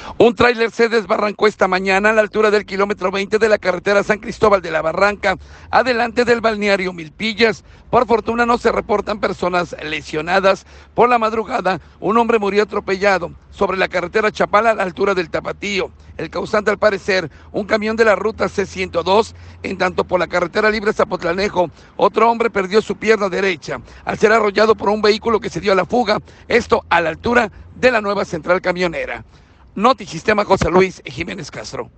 Un tráiler se desbarrancó esta mañana a la altura del kilómetro 20 de la carretera San Cristóbal de la Barranca, adelante del balneario Milpillas. Por fortuna no se reportan personas lesionadas. Por la madrugada, un hombre murió atropellado sobre la carretera Chapala a la altura del Tapatío. El causante, al parecer, un camión de la ruta C102, en tanto por la carretera libre Zapotlanejo, otro hombre perdió su pierna derecha al ser arrollado por un vehículo que se dio a la fuga, esto a la altura de la nueva central camionera. Notisistema José Luis Jiménez Castro.